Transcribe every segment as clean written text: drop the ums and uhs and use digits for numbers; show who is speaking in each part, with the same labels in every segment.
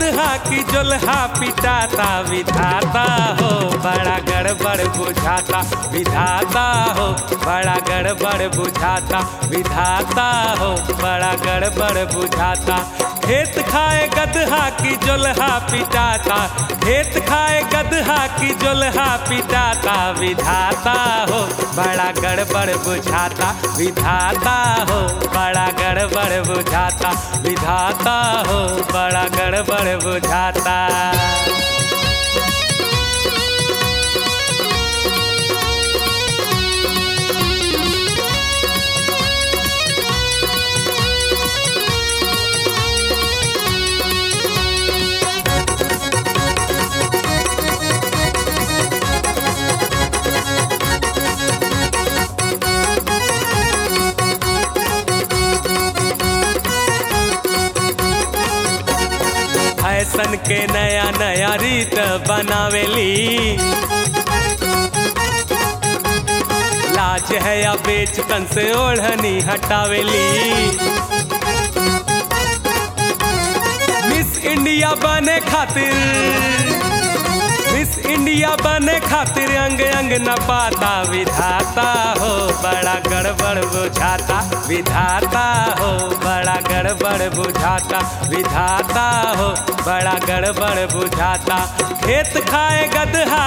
Speaker 1: गदहा की जोल्हा पिटाता विधाता हो बड़ा गड़बड़ बुझाता विधाता हो बड़ा गड़बड़ बुझाता विधाता हो बड़ा गड़बड़ बुझाता। खेत खाए गदहा की जोल्हा पिटाता खेत खाए गदहा की जोल्हा पिटाता विधाता हो बड़ा गड़बड़ बुझाता विधाता हो बड़ा गड़बड़ बुझाता विधाता हो बड़ा गड़बड़ बुझाता। फैशन के नया नया रीत बनावेली लाज है या बेच तन से ओढ़नी हटावेली। मिस इंडिया बने खातिर मिस इंडिया बने खातिर अंग अंग न पाता विधाता हो बड़ा गड़बड़ बुझाता विधाता हो बड़ा गड़बड़ बुझाता विधाता हो बड़ा गड़बड़ बुझाता। खेत खाए गदहा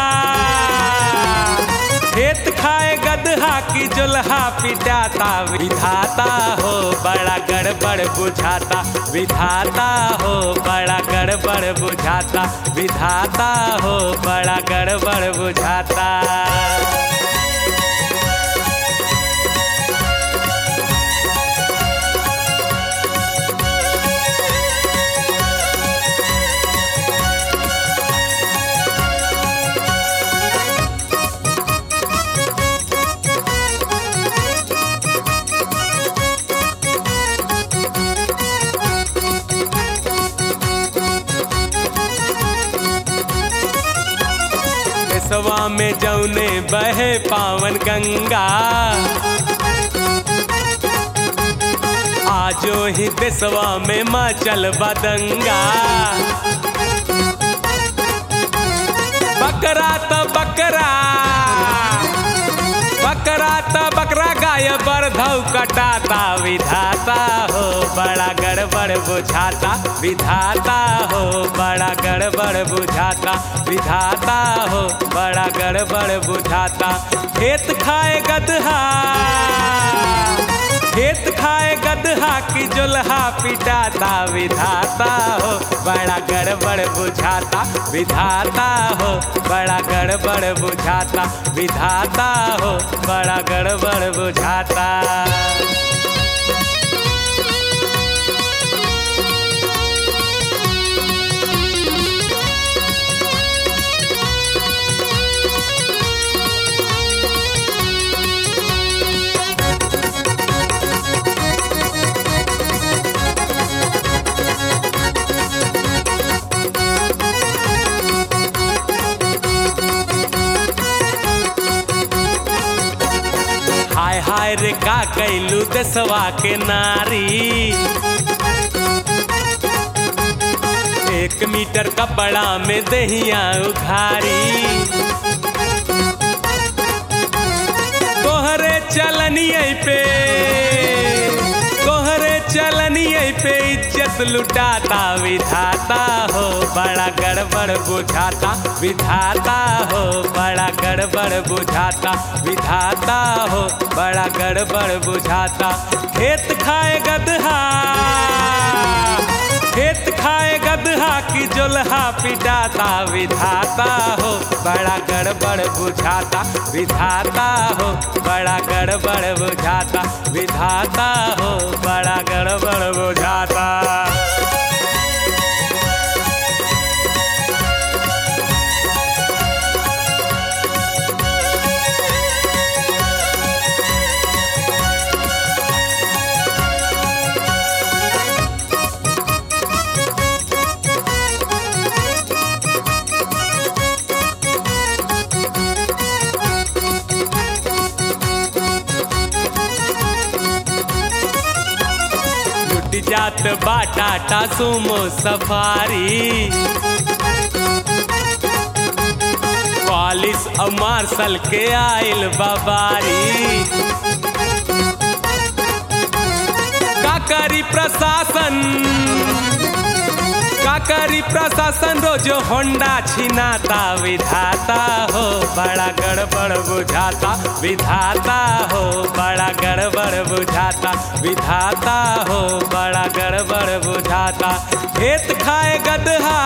Speaker 1: खेत खाए गदहा की जोल्हा पिटाता विधाता हो बड़ा गड़बड़ बुझाता विधाता हो बड़ा गड़बड़ बुझाता विधाता हो बड़ा गड़बड़ बुझाता। देशवा में जौने बहे पावन गंगा आजो ही देशवा में मचल बदंगा। बकरा त बकरा बकरा त बकरा गाय बरधौ कटाता विधाता हो बड़ा गड़बड़ बुझाता विधाता हो बड़ा गड़बड़ बुझाता विधाता हो बड़ा गड़बड़ बुझाता। खेत खाए गदहा खेत खाए गदहा की जोल्हा पिटाता विधाता हो बड़ा गड़बड़ बुझाता विधाता हो बड़ा गड़बड़ बुझाता विधाता हो बड़ा गड़बड़ बुझाता। हाय हाय रे का कैलू देशवा के नारी 1 मीटर कपड़ा में दहिया उघारी। तोहरे चलनिए पे इज्जत लुटाता विधाता हो बड़ा गड़बड़ बुझाता विधाता हो बड़ा गड़बड़ बुझाता विधाता हो बड़ा गड़बड़ बुझाता। खेत खाए गदहा खेत खाए गदहा की जोल्हा पिटाता विधाता हो बड़ा गड़बड़ बुझाता विधाता हो बड़ा गड़बड़ बुझाता विधाता हो बड़ा गड़बड़ बुझाता। जात बा टाटा सुमो सफारी। पुलिस और मार्शल के आइल बाबारी। काकरी प्रशासन रोज होंडा छिनाता। विधाता हो बड़ा गड़बड़ बुझाता। विधाता हो बड़ा गड़बड़ बुझाता। विधाता हो बड़ा गड़बड़ बुझाता। खेत खाए गदहा,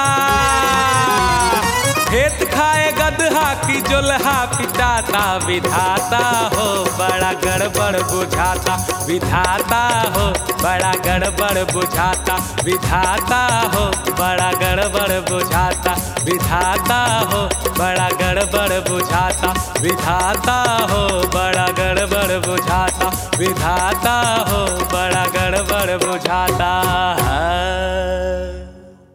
Speaker 1: खेत खाए गदहा की जोल्हा पिटाता। विधाता हो बड़ा गड़बड़ बुझाता। विधाता हो बड़ा गड़बड़ बुझाता। विधाता हो बड़ा गड़बड़ बुझाता। विधाता हो बड़ा गड़बड़ बुझाता। विधाता हो बड़ा गड़बड़ बुझाता। विधाता हो बड़ा गड़बड़ बुझाता।